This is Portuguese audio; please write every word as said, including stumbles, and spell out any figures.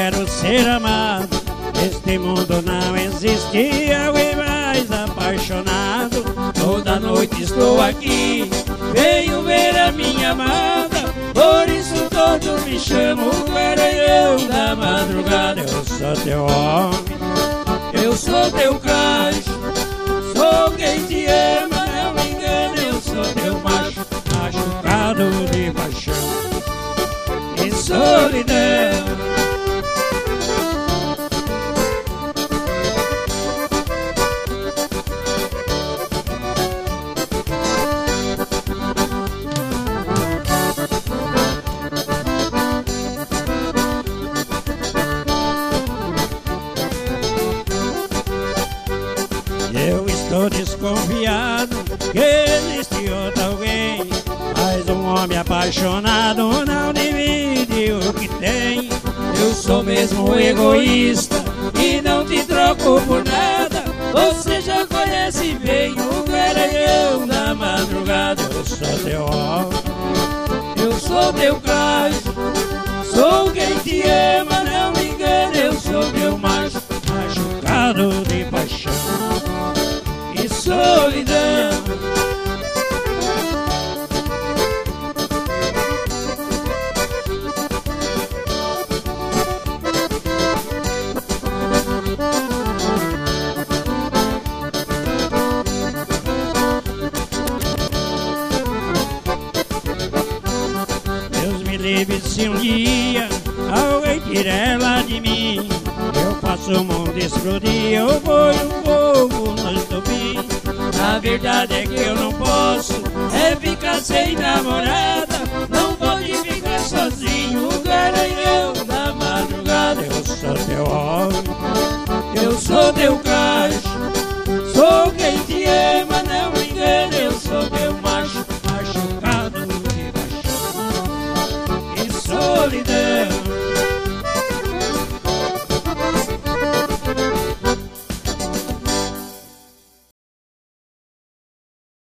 quero ser amado. Neste mundo não existe alguém mais apaixonado. Toda noite estou aqui, venho ver a minha amada. Por isso todos me chamam Garanhão da madrugada. Eu sou teu homem, eu sou teu cacho, sou quem te ama, não me engano. Eu sou teu macho, machucado de paixão e solidão. Eu estou desconfiado que existe outro alguém, mas um homem apaixonado não divide o que tem. Eu sou mesmo egoísta e não te troco por nada. Você já conhece bem o Garanhão da madrugada. Eu sou teu homem, eu sou teu cacho, sou quem te ama, não me engano. Eu sou teu macho, machucado de paixão e solidão. Deus me livre se um dia alguém tirar ela de mim. Eu faço o mundo explodir, eu vou um fogo no estupim. A verdade é que eu não posso é ficar sem namorada. Não pode ficar sozinho, o Garanhão